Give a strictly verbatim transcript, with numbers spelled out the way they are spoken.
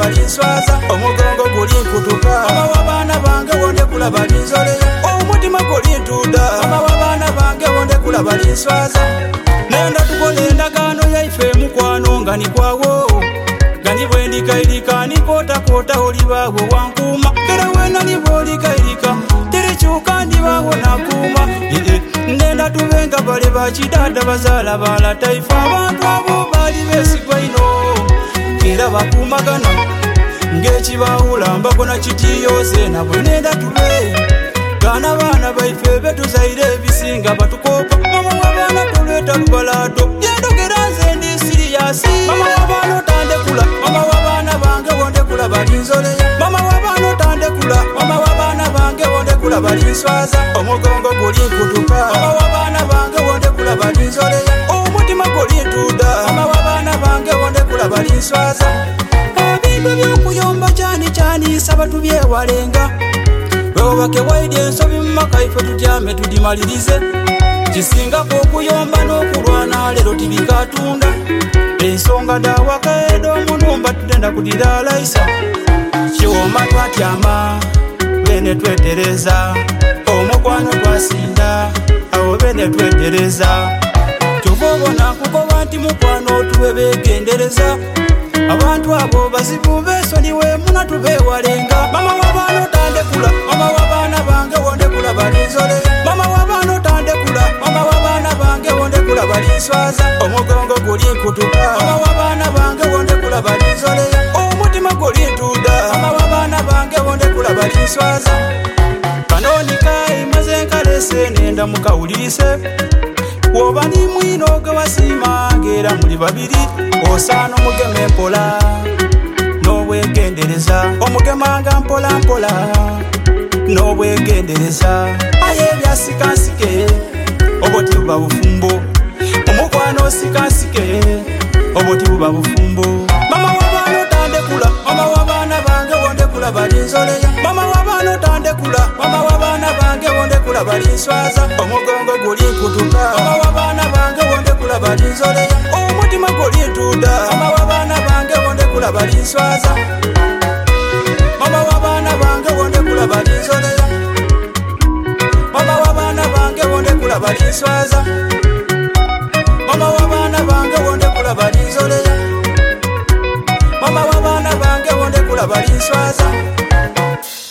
balinswaza omugongo guli nkutuka mama w'abaana bange wonde kula balinzoleya omutima guli ntuda mama w'abaana bange wonde kula balinswaza nenda tukole endagaano yaife mukwano nga nikwawo gani bwendikairika nikotakota olibaawo wankuma era wena niboolikairika terikyuka ndibaawo nakuuma nenda tubenga bale bakidada bazaala bala taifa abantu abo baali beesigwa ino era bakuumagana ng'ekibaawula mbagona kitiyoze nabwe nenda tube gaana baana baife betuzaire ebisinga batukopa mama w'abaana tolweta lubalaato yendogera nze ndi siriyasi mama w'abaana otandekula mama w'abaana bange wondekula balinzoleya mama w'abaana otandekula mama w'abaana bange wondekula balinswaza omugongo guli nkutuka mama w'abaana bange wondekula balinzoleya omutima guli ntuda mama w'abaana bange wondekula balinswaza ebintu by'okuyomba kyani kyaniisa batubyewalenga wewobake waidi ensobi mumaka ife tutyame tudimalirize kisingako okuyomba n'okulwana lero tibikatunda ensonga dawakaedo omunumba tutenda kudiraalaisa kiwoma twatyama bene twetereza omukwano twasinda awo bene twetereza kyova obona kukoba nti mukwano tuwe begendereza abantu abo bazibu besoniwe muna tubewalenga mama w'abaana otandekula mama w'abaana bange wondekula balinzoleya mama w'abaana otandekula mama w'abaana bange wondekula balinswaza omugongo guli nkutuka mama w'abaana bange wondekula balinzoleya omutima guli ntuda mama w'abaana bange wondekula balinswaza kanonikayi maze nkalese nenda mukawulise woba ni mwino gawasiima ngera muli babiri osaana omugema mpola n'obwegendereza omugemanga mpola mpola n'obwegendereza aye ebyasikansike oboti buba bufumbo omukwano sikansike oboti buba bufumbo mama w'abaana otandekula mama w'abaana bange wondekula balinzoleya mama w'abaana otandekula mama w'abaana bange wondekula balinswaza omugongo guli nkutuka mama w'abaana bange wondekula balinzoleya omutima guli ntuda mama w'abaana bange wondekula balinswaza mama w'abaana bange wondekula balinzoleya mama w'abaana bange wondekula balinswaza mama w'abaana bange wondekula balinzoleya mama w'abaana bange wondekula balinswaza